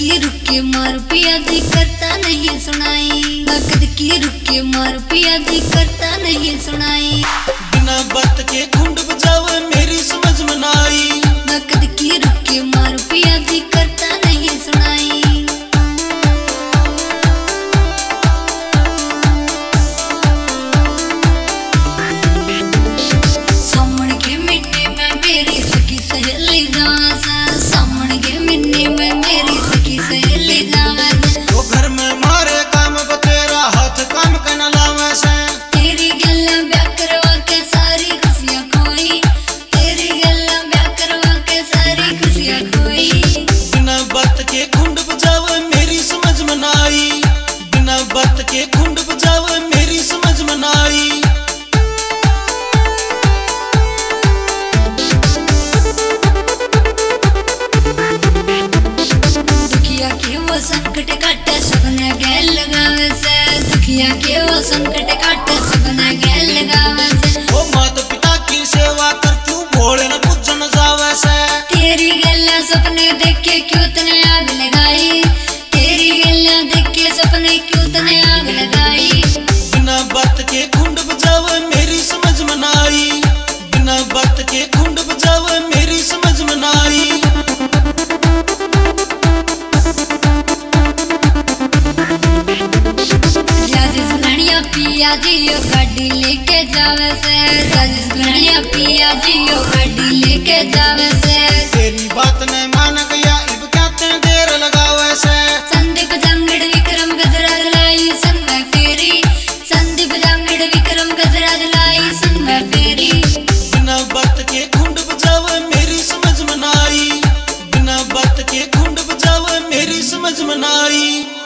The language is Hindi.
की रुक के मार पिया दी करता नहीं सुनाई, नकद की रुक के मार पिया दी करता नहीं सुनाई। बिना बात के घुंड बजावे मेरी समझ में ना आई, नकद की रुक के मार पिया दी करता नहीं सुनाई। सामने के मिन्ने में मेरी सखी सहेली जावे से, सामने के मिन्ने में मेरी सखी सहेली जावे से। तो घर में मारे काम बतेरा हाथ काम के न लावे से। तेरी गल्ला ब्याह करवा के सारी खुशियां खोई, तेरी गल्ला ब्याह करवा के सारी खुशियां खोई। बिना बात के घुंड बजावे मेरी समझ में ना आई, बिना बात के घुंड बजावे मेरी समझ में ना आई। दुखिया के वो संकट काटे सबने गैल लगावे से, दुखिया के वो संकट काटे सबने गैल लगावे से। ओ माता पिता की सेवा करती हूँ भोले न कुछ न जावे से। तेरी गल्ला सपने देख के क्यों तने आग लगाई, तेरी गल्ला देख के सपने क्यों तने आग लगाई। बिना बात के घुंड बजावे मेरी समझ में ना आई, बिना बात के घुंड बजावे मेरी समझ में ना आई। राजेश लड़िया पिया जियो गाड़ी लेके जावे से, राजेश लड़िया पिया जियो गाड़ी लेके जावे से। तेरी बात ने मान गया इब क्या ते देर लगावे से। संदीप जांगड़ विक्रम गजरा लाई संग में फेरी, संदीप जांगड़ विक्रम गजरा लाई संग में फेरी। बिना बात के घुंड बजावे मेरी समझ में ना आई, बिना बात के घुंड बजावे मेरी समझ में ना आई।